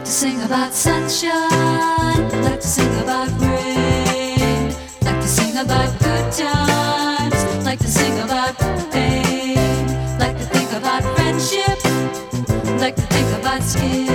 sing about sunshine, like to sing about rain, like to sing about good times, like to sing about pain, like to think about friendship, like to think about skin.